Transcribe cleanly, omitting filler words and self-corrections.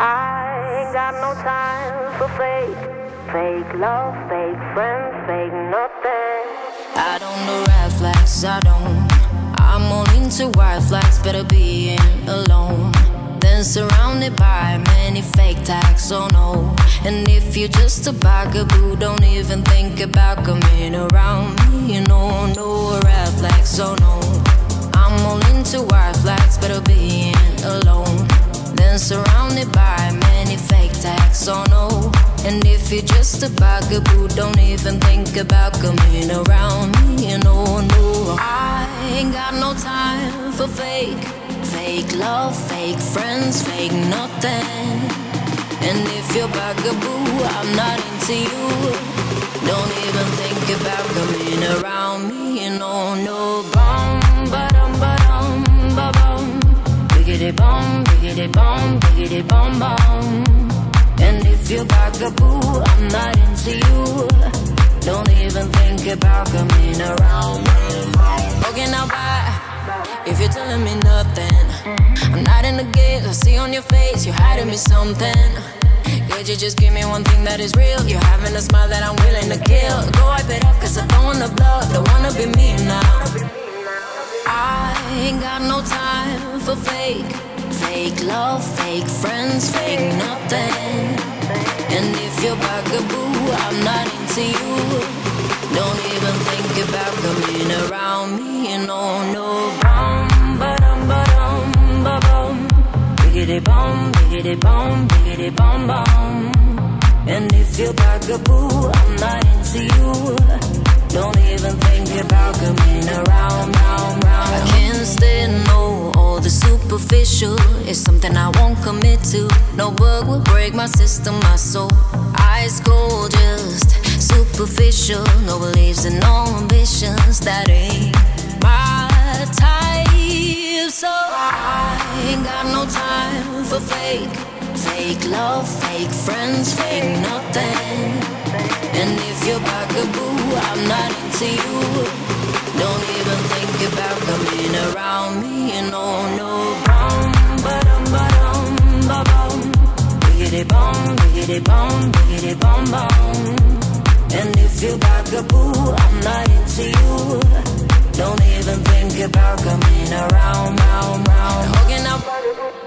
I ain't got no time for fake love, fake friends, fake nothing. I don't know red flags, I don't. I'm all into white flags, better being alone. Then surrounded by many fake tags, oh no. And if you're just a bugaboo, don't even think about coming around me. You know, no red flags, oh no. I'm all into white flags, better being alone. Then surrounded by many fake tags, oh no. And if you're just a bugaboo, don't even think about coming around me. You know, no. I ain't got no time for fake love, fake friends, fake nothing. And if you're bugaboo, I'm not into you. Don't even think about coming around me. You know, no. Bum, ba-dum, ba-dum, ba-bum. Biggity bum, biggity bum, biggity bum, bum. And if you're bugaboo, I'm not into you. Don't even think about coming around me. Okay, now bye. If you're telling me nothing, I'm not in the game. I see on your face you're hiding me something. Could you just give me one thing that is real? You're having a smile that I'm willing to kill. Go wipe it up, cause I don't wanna blow. Don't wanna be me now. I ain't got no time for fake love, fake friends, fake nothing. And if you're bugaboo, I'm not into you. Don't even think about coming around me. You know, no. Bum, ba-dum, ba-dum, ba-bum. Biggity bum, biggity bum, biggity bum, bum. And if you're bugaboo, I'm not into you. Don't even think about coming around, round, round. I can't stand all the superficial. It's something I won't commit to. No bug will break my system, my soul. Ice cold, just superficial. No beliefs and no ambitions. That ain't my type. So I ain't got no time for fake love, fake friends, fake nothing. And if you're bugaboo, I'm not into you. Don't even think about coming around me. You know, no. Bum, ba-dum, ba-dum, ba-bum. Biggity bum, biggity bum, biggity bum, bum. And if you're bugaboo, I'm not into you. Don't even think about coming around, round, round. Okay, now.